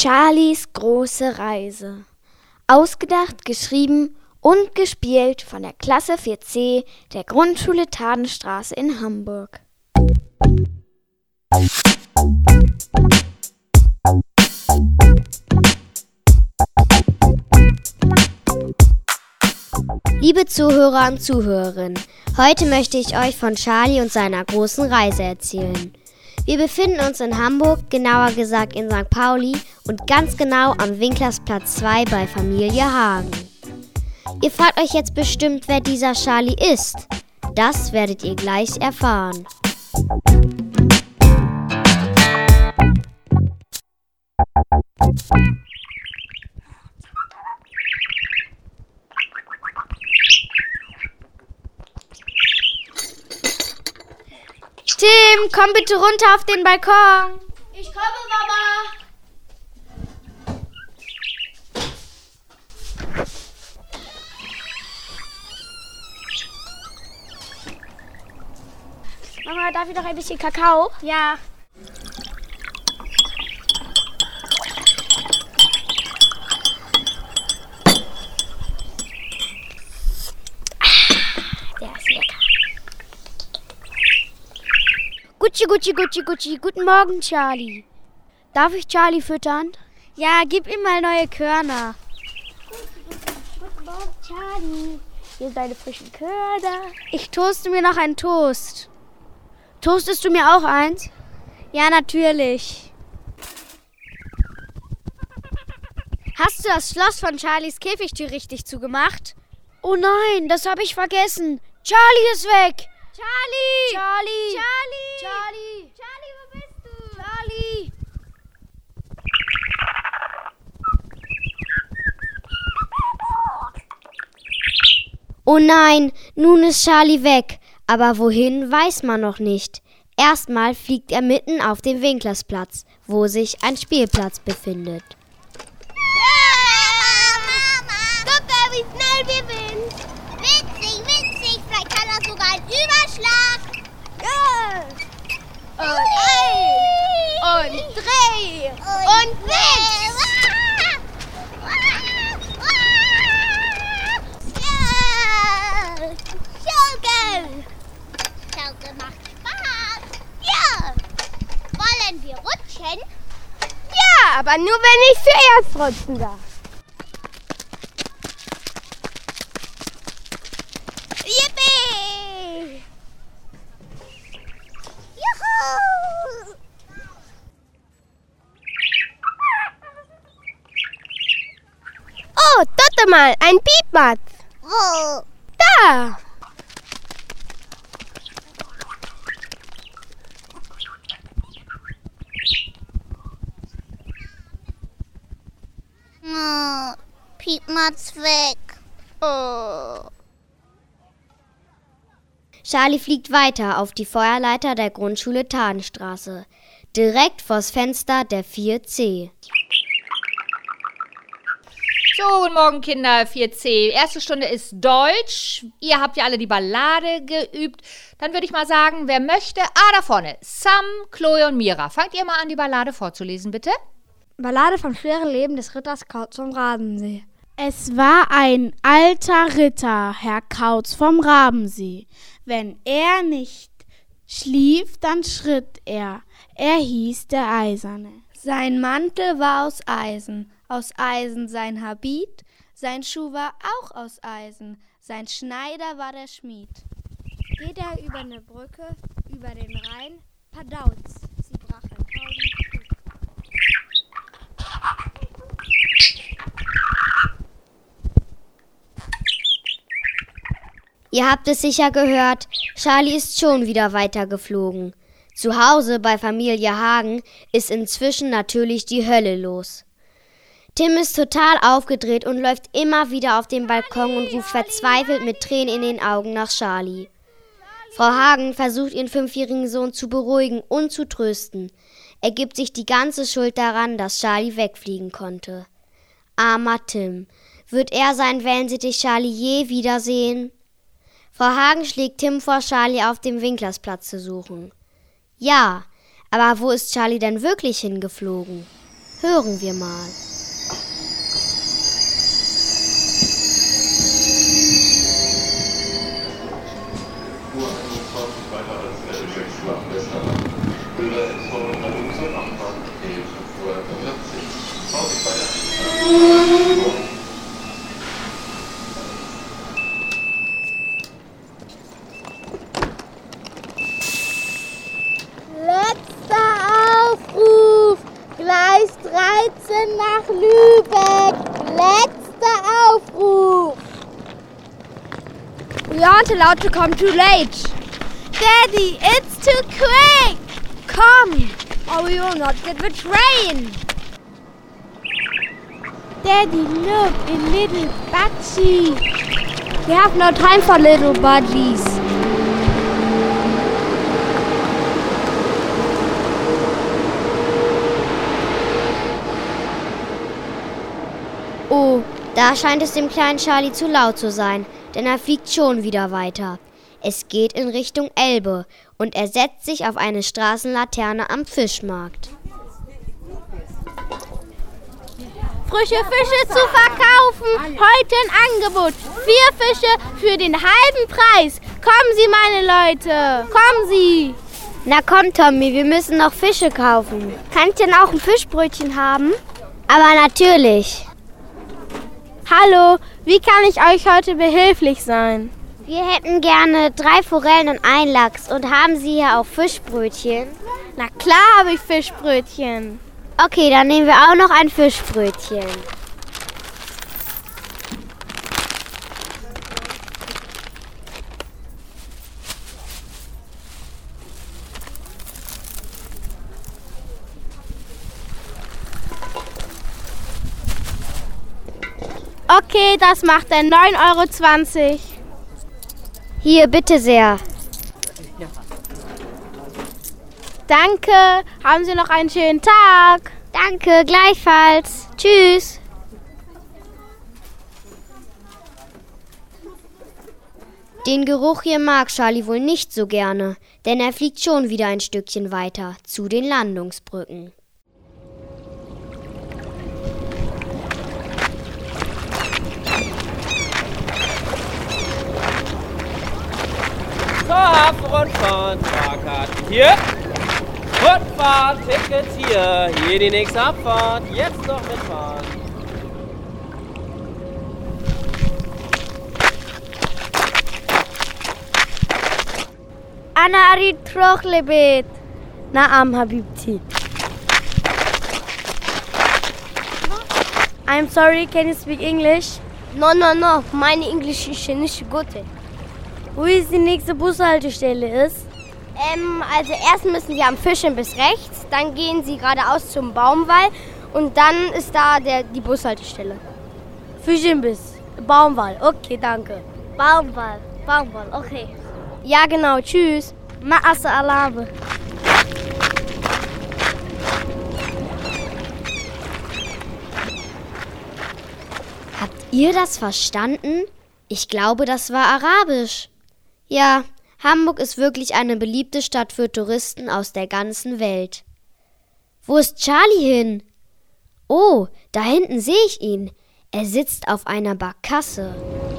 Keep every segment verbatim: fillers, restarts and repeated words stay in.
Charlies große Reise. Ausgedacht, geschrieben und gespielt von der Klasse vier C der Grundschule Thadenstraße in Hamburg. Liebe Zuhörer und Zuhörerinnen, heute möchte ich euch von Charlie und seiner großen Reise erzählen. Wir befinden uns in Hamburg, genauer gesagt in Sankt Pauli und ganz genau am Winklersplatz zwei bei Familie Hagen. Ihr fragt euch jetzt bestimmt, wer dieser Charlie ist. Das werdet ihr gleich erfahren. Tim, komm bitte runter auf den Balkon. Ich komme, Mama. Mama, darf ich noch ein bisschen Kakao? Ja. Der ist lecker. Gucci, Gucci, Gucci, Gucci. Guten Morgen, Charlie. Darf ich Charlie füttern? Ja, gib ihm mal neue Körner. Guten Morgen, Charlie. Hier sind deine frischen Körner. Ich toaste mir noch einen Toast. Toastest du mir auch eins? Ja, natürlich. Hast du das Schloss von Charlies Käfigtür richtig zugemacht? Oh nein, das habe ich vergessen. Charlie ist weg. Charlie! Charlie! Charlie! Charlie! Charlie, wo bist du? Charlie! Oh nein, nun ist Charlie weg. Aber wohin, weiß man noch nicht. Erstmal fliegt er mitten auf dem Winklersplatz, wo sich ein Spielplatz befindet. Ja, Mama! Guck mal, wie schnell wir sind. Witzig, witzig. Vielleicht kann er sogar einen Überschlag. Ja. Und ein. Und drei. Und, und weg. Ja. Schaukel. Schaukel macht Spaß. Ja. Wollen wir rutschen? Ja, aber nur wenn ich zuerst rutschen darf. Yippie! Juhu! Oh, dort mal, ein Piepmatz. Wo? Da. Oh, Piepmatz weg. Oh. Charlie fliegt weiter auf die Feuerleiter der Grundschule Thadenstraße, direkt vors Fenster der vier C. So, guten Morgen, Kinder, vier C. Erste Stunde ist Deutsch. Ihr habt ja alle die Ballade geübt. Dann würde ich mal sagen, wer möchte? Ah, da vorne. Sam, Chloe und Mira. Fangt ihr mal an, die Ballade vorzulesen, bitte? Ballade vom schweren Leben des Ritters Kauz vom Rabensee. Es war ein alter Ritter, Herr Kauz vom Rabensee. Wenn er nicht schlief, dann schritt er. Er hieß der Eiserne. Sein Mantel war aus Eisen, aus Eisen sein Habit, sein Schuh war auch aus Eisen, sein Schneider war der Schmied. Geht er über eine Brücke, über den Rhein, Padauz, sie brach ein tausend. Ihr habt es sicher gehört, Charlie ist schon wieder weitergeflogen. Zu Hause bei Familie Hagen ist inzwischen natürlich die Hölle los. Tim ist total aufgedreht und läuft immer wieder auf den Balkon und ruft verzweifelt mit Tränen in den Augen nach Charlie. Frau Hagen versucht ihren fünfjährigen Sohn zu beruhigen und zu trösten. Er gibt sich die ganze Schuld daran, dass Charlie wegfliegen konnte. Armer Tim. Wird er seinen Wellensittich Charlie je wiedersehen? Frau Hagen schlägt Tim vor, Charlie auf dem Winklersplatz zu suchen. Ja, aber wo ist Charlie denn wirklich hingeflogen? Hören wir mal. Letzter Aufruf! Gleis dreizehn nach Lübeck! Letzter Aufruf! We aren't allowed to come too late. Daddy, it's too quick! Come, or we will not get the train. Daddy, look, a little budgie. We have no time for little budgies. Oh, da scheint es dem kleinen Charlie zu laut zu sein, denn er fliegt schon wieder weiter. Es geht in Richtung Elbe und er setzt sich auf eine Straßenlaterne am Fischmarkt. Frische Fische zu verkaufen, heute ein Angebot. Vier Fische für den halben Preis. Kommen Sie, meine Leute, kommen Sie. Na komm, Tommy, wir müssen noch Fische kaufen. Kann ich denn auch ein Fischbrötchen haben? Aber natürlich. Hallo, wie kann ich euch heute behilflich sein? Wir hätten gerne drei Forellen und einen Lachs. Und haben Sie hier auch Fischbrötchen? Na klar habe ich Fischbrötchen. Okay, dann nehmen wir auch noch ein Fischbrötchen. Okay, das macht dann neun Euro zwanzig. Hier, bitte sehr. Danke, haben Sie noch einen schönen Tag. Danke, gleichfalls. Tschüss. Den Geruch hier mag Charlie wohl nicht so gerne, denn er fliegt schon wieder ein Stückchen weiter, zu den Landungsbrücken. Zur Hafenrundfahrt, Fahrkarten hier. Rundfahrt, Tickets hier. Hier die nächste Abfahrt. Jetzt noch mitfahren. أنا أريد تروح لبيت. نعم حبيبتي. I'm sorry, can you speak English? No, no, no, meine Englisch ist nicht gut. Wo ist die nächste Bushaltestelle ist? Ähm, also erst müssen Sie am Fischenbiss rechts, dann gehen Sie geradeaus zum Baumwall und dann ist da der, die Bushaltestelle. Fischenbiss, Baumwall, okay, danke. Baumwall, Baumwall, okay. Ja, genau, tschüss. Ma'as Alabe. Habt ihr das verstanden? Ich glaube, das war Arabisch. Ja, Hamburg ist wirklich eine beliebte Stadt für Touristen aus der ganzen Welt. Wo ist Charlie hin? Oh, da hinten sehe ich ihn. Er sitzt auf einer Barkasse.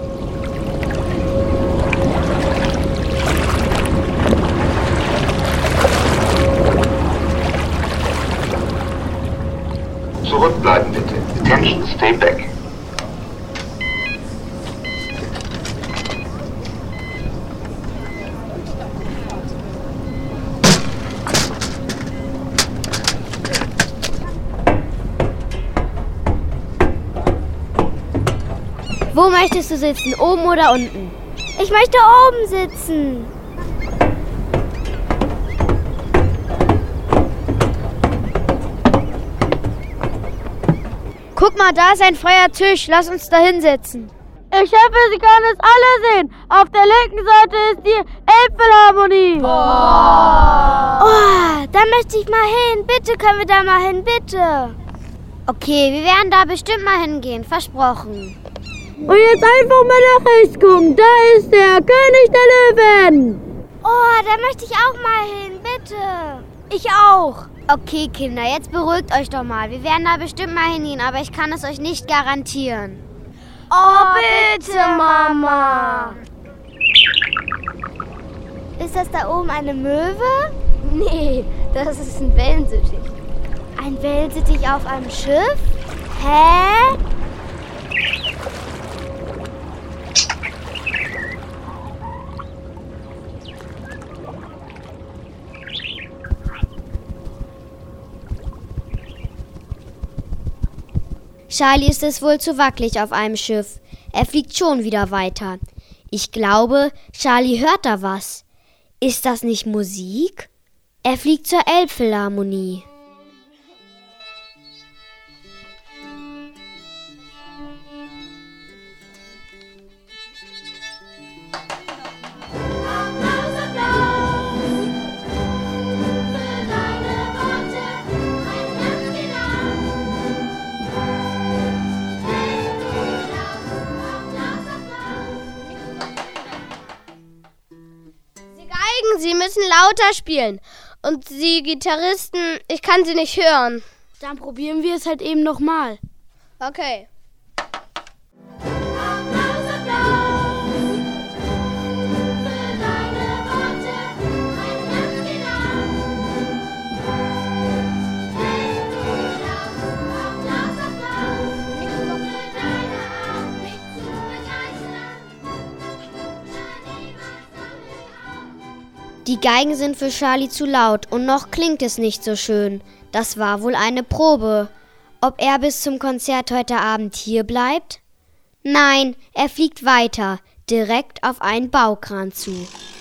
Zurückbleiben bitte. Attention, stay back. Wo möchtest du sitzen, oben oder unten? Ich möchte oben sitzen. Guck mal, da ist ein freier Tisch. Lass uns da hinsetzen. Ich hoffe, Sie können es alle sehen. Auf der linken Seite ist die Elbphilharmonie. Oh. Oh, da möchte ich mal hin. Bitte können wir da mal hin, bitte. Okay, wir werden da bestimmt mal hingehen, versprochen. Und jetzt einfach mal nach rechts gucken. Da ist der König der Löwen. Oh, da möchte ich auch mal hin, bitte. Ich auch. Okay, Kinder, jetzt beruhigt euch doch mal. Wir werden da bestimmt mal hingehen, aber ich kann es euch nicht garantieren. Oh, bitte, Mama! Ist das da oben eine Möwe? Nee, das ist ein Wellensittich. Ein Wellensittich auf einem Schiff? Hä? Charlie ist es wohl zu wackelig auf einem Schiff. Er fliegt schon wieder weiter. Ich glaube, Charlie hört da was. Ist das nicht Musik? Er fliegt zur Elbphilharmonie. Sie müssen lauter spielen. Und Sie Gitarristen, ich kann Sie nicht hören. Dann probieren wir es halt eben nochmal. Okay. Die Geigen sind für Charlie zu laut und noch klingt es nicht so schön. Das war wohl eine Probe. Ob er bis zum Konzert heute Abend hier bleibt? Nein, er fliegt weiter, direkt auf einen Baukran zu.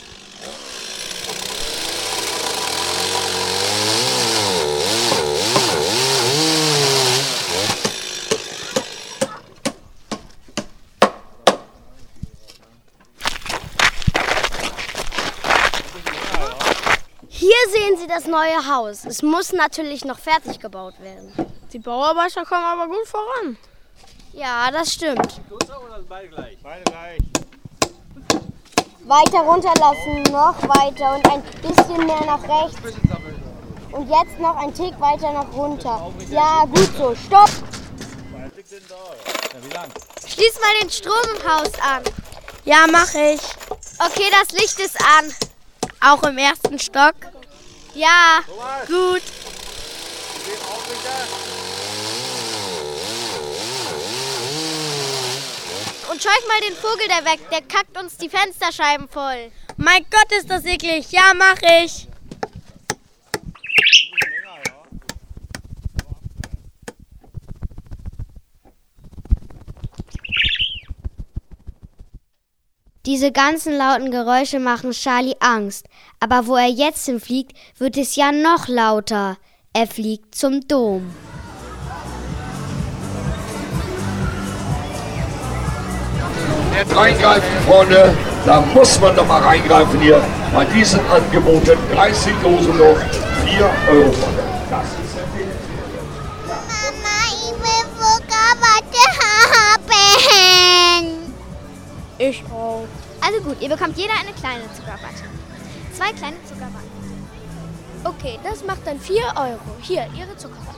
Hier sehen Sie das neue Haus. Es muss natürlich noch fertig gebaut werden. Die Bauarbeiter kommen aber gut voran. Ja, das stimmt. Beide gleich. Beide gleich. Weiter runterlassen, noch weiter und ein bisschen mehr nach rechts. Und jetzt noch ein Tick weiter nach runter. Ja, gut so. Stopp! Schließ mal den Strom im Haus an. Ja, mach ich. Okay, das Licht ist an. Auch im ersten Stock? Ja, gut. Und scheuch mal den Vogel da weg, der kackt uns die Fensterscheiben voll. Mein Gott, ist das eklig. Ja, mach ich. Diese ganzen lauten Geräusche machen Charlie Angst. Aber wo er jetzt hinfliegt, wird es ja noch lauter. Er fliegt zum Dom. Jetzt reingreifen, Freunde. Da muss man doch mal reingreifen hier. Bei diesen Angeboten dreißig Dosen noch vier Euro. Das ist Mama, ich will Zuckerwatte haben. Ich auch. Also gut, ihr bekommt jeder eine kleine Zuckerwatte. Zwei kleine Zuckerwatten. Okay, das macht dann vier Euro. Hier, Ihre Zuckerwatte.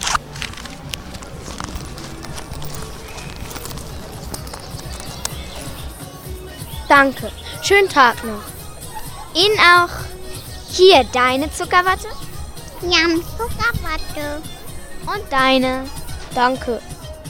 Danke. Schönen Tag noch. Ihnen auch. Hier, deine Zuckerwatte. Jam, Zuckerwatte. Und deine. Danke.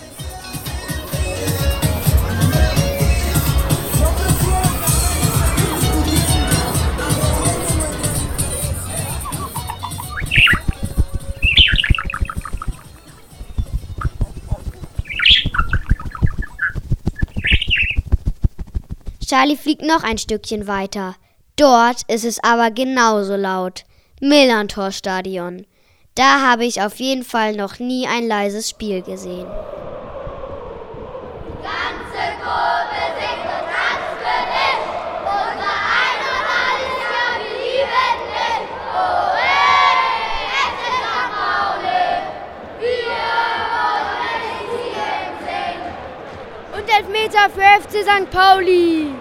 Charlie fliegt noch ein Stückchen weiter. Dort ist es aber genauso laut. Millantor-Stadion. Da habe ich auf jeden Fall noch nie ein leises Spiel gesehen. Ganze Kurve singt und tanzt für dich. Unser ein und alles, ja, wir lieben dich. Ohe, F C Sankt Pauli. Wir wollen dich hier singen. Und Elfmeter für F C Sankt Pauli.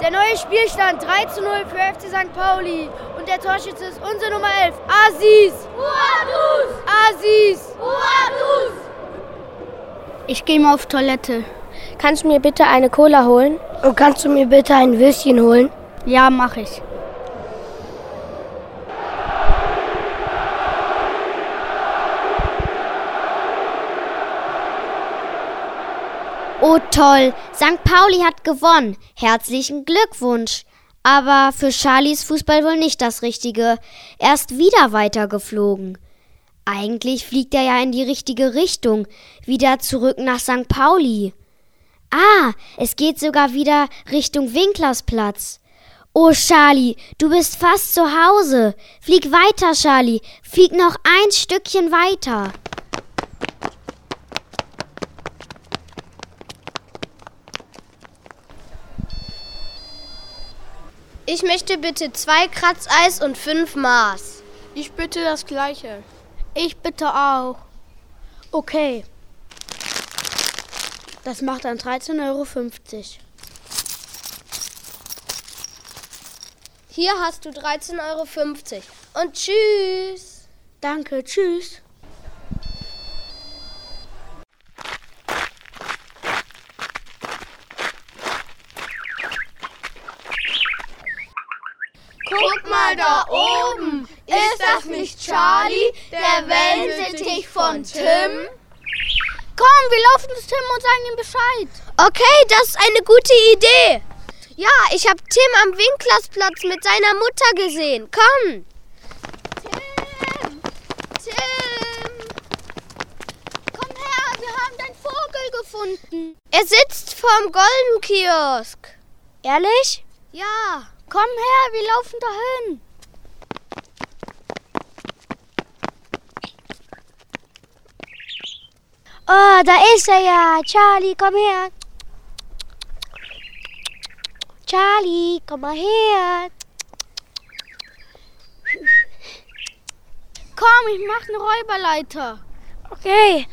Der neue Spielstand drei zu null für F C Sankt Pauli. Und der Torschütze ist unsere Nummer elf, Aziz. Boadus! Aziz. Boadus! Ich gehe mal auf Toilette. Kannst du mir bitte eine Cola holen? Und kannst du mir bitte ein Würstchen holen? Ja, mach ich. Oh toll, Sankt Pauli hat gewonnen. Herzlichen Glückwunsch. Aber für Charlies Fußball wohl nicht das Richtige. Er ist wieder weitergeflogen. Eigentlich fliegt er ja in die richtige Richtung, wieder zurück nach Sankt Pauli. Ah, es geht sogar wieder Richtung Winklersplatz. Oh Charlie, du bist fast zu Hause. Flieg weiter, Charlie. Flieg noch ein Stückchen weiter. Ich möchte bitte zwei Kratzeis und fünf Maß. Ich bitte das Gleiche. Ich bitte auch. Okay. Das macht dann dreizehn Euro fünfzig. Hier hast du dreizehn Euro fünfzig. Und tschüss. Danke, tschüss. Guck mal da oben. Ist das nicht Charlie, der Wellensittich von Tim? Komm, wir laufen zu Tim und sagen ihm Bescheid. Okay, das ist eine gute Idee. Ja, ich habe Tim am Winklersplatz mit seiner Mutter gesehen. Komm. Tim! Tim! Komm her, wir haben deinen Vogel gefunden. Er sitzt vorm Goldenkiosk. Ehrlich? Ja. Komm her, wir laufen dahin. Oh, da ist er ja. Charlie, komm her. Charlie, komm mal her. Komm, ich mach eine Räuberleiter. Okay.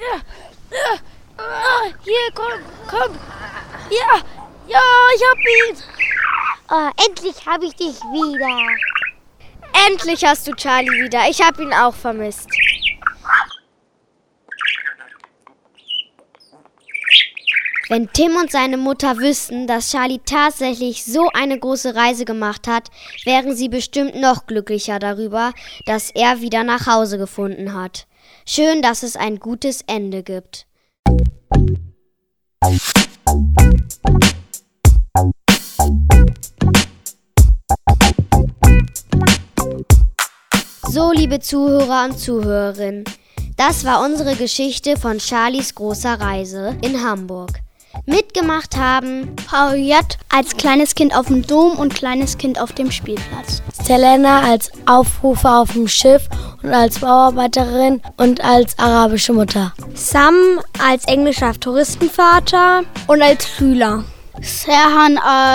Hier, komm, komm. Ja, ja, ich hab ihn. Oh, endlich habe ich dich wieder. Endlich hast du Charlie wieder. Ich habe ihn auch vermisst. Wenn Tim und seine Mutter wüssten, dass Charlie tatsächlich so eine große Reise gemacht hat, wären sie bestimmt noch glücklicher darüber, dass er wieder nach Hause gefunden hat. Schön, dass es ein gutes Ende gibt. So, liebe Zuhörer und Zuhörerinnen, das war unsere Geschichte von Charlies großer Reise in Hamburg. Mitgemacht haben Paulette als kleines Kind auf dem Dom und kleines Kind auf dem Spielplatz. Selena als Aufrufer auf dem Schiff und als Bauarbeiterin und als arabische Mutter. Sam als englischer Touristenvater und als Schüler. Serhan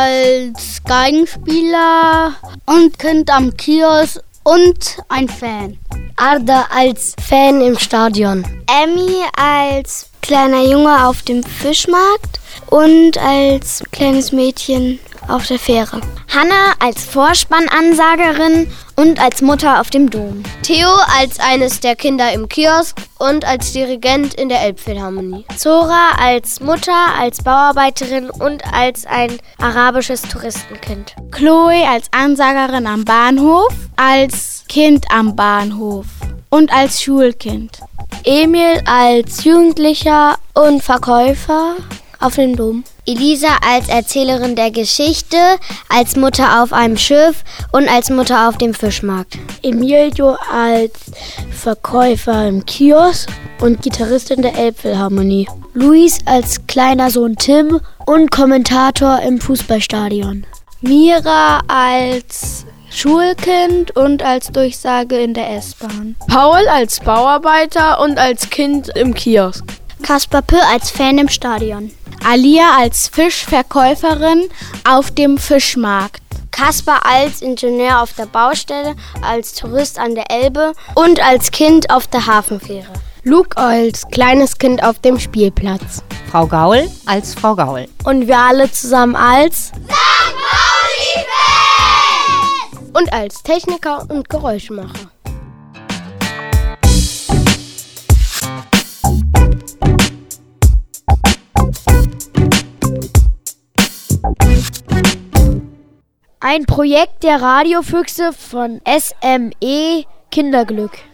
als Geigenspieler und Kind am Kiosk und ein Fan. Arda als Fan im Stadion. Emmy als kleiner Junge auf dem Fischmarkt und als kleines Mädchen auf der Fähre. Hannah als Vorspannansagerin und als Mutter auf dem Dom. Theo als eines der Kinder im Kiosk und als Dirigent in der Elbphilharmonie. Zora als Mutter, als Bauarbeiterin und als ein arabisches Touristenkind. Chloe als Ansagerin am Bahnhof, als Kind am Bahnhof und als Schulkind. Emil als Jugendlicher und Verkäufer auf dem Dom. Elisa als Erzählerin der Geschichte, als Mutter auf einem Schiff und als Mutter auf dem Fischmarkt. Emilio als Verkäufer im Kiosk und Gitarrist in der Elbphilharmonie. Luis als kleiner Sohn Tim und Kommentator im Fußballstadion. Mira als Schulkind und als Durchsage in der S-Bahn. Paul als Bauarbeiter und als Kind im Kiosk. Kaspar Pö als Fan im Stadion. Alia als Fischverkäuferin auf dem Fischmarkt. Kaspar als Ingenieur auf der Baustelle, als Tourist an der Elbe und als Kind auf der Hafenfähre. Luke als kleines Kind auf dem Spielplatz. Frau Gaul als Frau Gaul. Und wir alle zusammen als Sankt und als Techniker und Geräuschemacher. Ein Projekt der Radiofüchse von S M E Kinderglück.